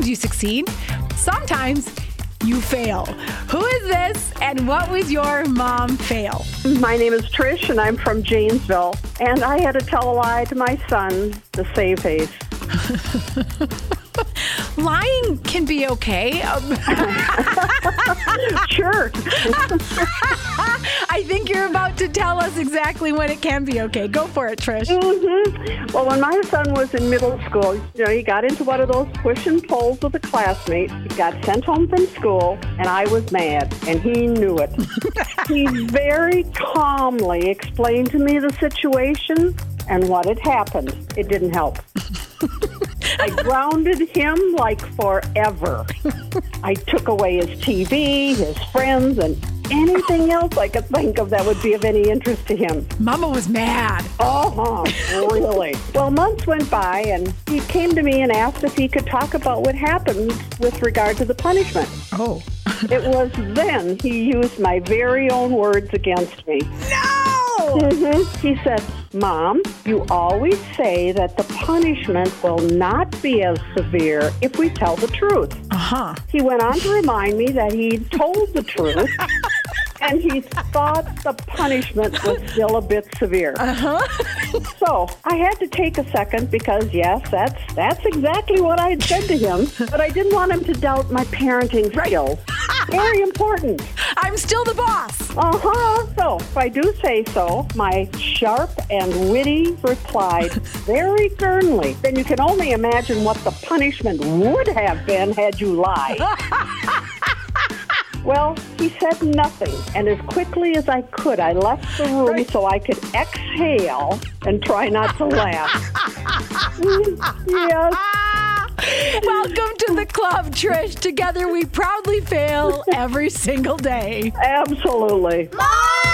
you succeed. Sometimes you fail. Who is this and what was your mom fail? My name is Trish, and I'm from Janesville. And I had to tell a lie to my son to save face. Lying can be okay. Sure. I think you're about to tell us exactly when it can be okay. Go for it, Trish. Mm-hmm. Well, when my son was in middle school, he got into one of those push and pulls with a classmate. He got sent home from school, and I was mad, and he knew it. He very calmly explained to me the situation and what had happened. It didn't help. I grounded him like forever. I took away his TV, his friends, and anything else I could think of that would be of any interest to him. Mama was mad. Really? Well, months went by, and he came to me and asked if he could talk about what happened with regard to the punishment. Oh. It was then he used my very own words against me. No! Mm-hmm. He said, "Mom, you always say that the punishment will not be as severe if we tell the truth." Uh-huh. He went on to remind me that he'd told the truth, and he thought the punishment was still a bit severe. Uh-huh. So I had to take a second because, yes, that's exactly what I had said to him, but I didn't want him to doubt my parenting skills. Very important. I'm still the boss. Uh-huh. So, if I do say so, my sharp and witty replied very sternly, then you can only imagine what the punishment would have been had you lied. Well, he said nothing, and as quickly as I could, I left the room so I could exhale and try not to laugh. Yes. Welcome to the club, Trish. Together we proudly fail every single day. Absolutely. Mom!